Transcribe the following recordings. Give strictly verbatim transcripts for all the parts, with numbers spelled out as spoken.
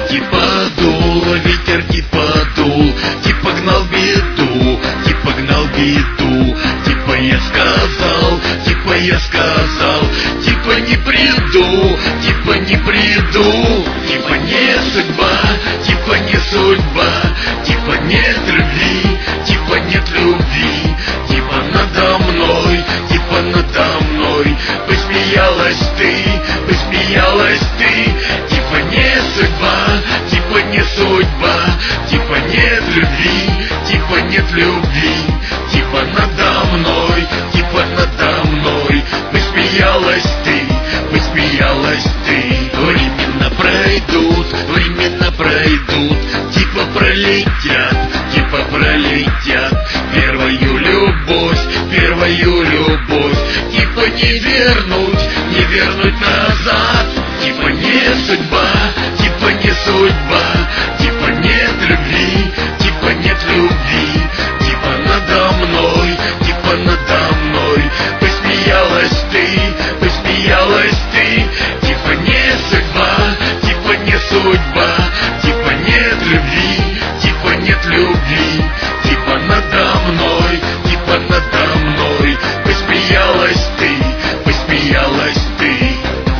Типа дул, ветер типа дул, типа гнал беду, типа гнал беду. Типа я сказал, типа я сказал, типа не приду, типа не приду. Типа не судьба, типа не судьба, типа нет любви, типа нет любви. Типа надо мной, типа надо мной посмеялась ты, посмеялась ты. Типа не судьба, типа не судьба, типа нет любви, типа нет любви. Типа надо мной, типа надо мной посмеялась ты, посмеялась ты. Времена пройдут, времена пройдут, типа пролетят, типа пролетят. Первую любовь, первую любовь, типа не вернуть, не вернуть назад. Типа не судьба, типа не судьба, типа нет любви, типа нет любви. Типа надо мной, типа надо мной посмеялась ты, посмеялась ты. Типа не судьба, типа не судьба, типа нет любви, типа нет любви. Типа надо мной, типа надо мной посмеялась ты, посмеялась ты.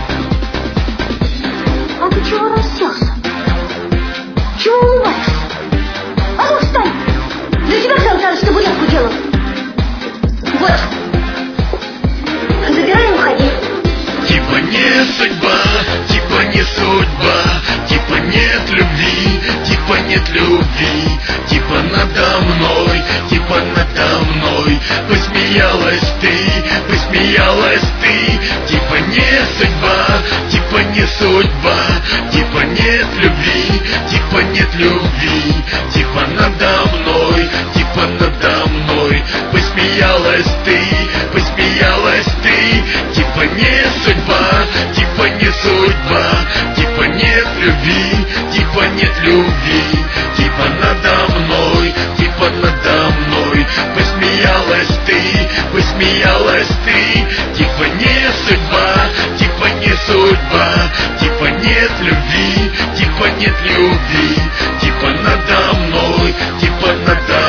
А ты чего расселся? Чего улыбаешься? А ну встань! Для тебя сам кажется, что бутылку делал. Вот. Забирай и уходи. Типа не судьба, типа не судьба, типа нет любви, типа нет любви. Типа надо мной, типа надо мной посмеялась ты, посмеялась ты. Типа не судьба, типа не судьба, типа нет любви, типа нет любви. Типа надо мной, типа надо мной посмеялась ты, посмеялась ты. Типа не судьба, типа не судьба, типа нет любви, типа нет любви. Типа надо мной, типа надо мной посмеялась ты, посмеялась ты. Типа не судьба, типа не судьба, типа нет любви, типа нет любви. Типа надо мной, типа надо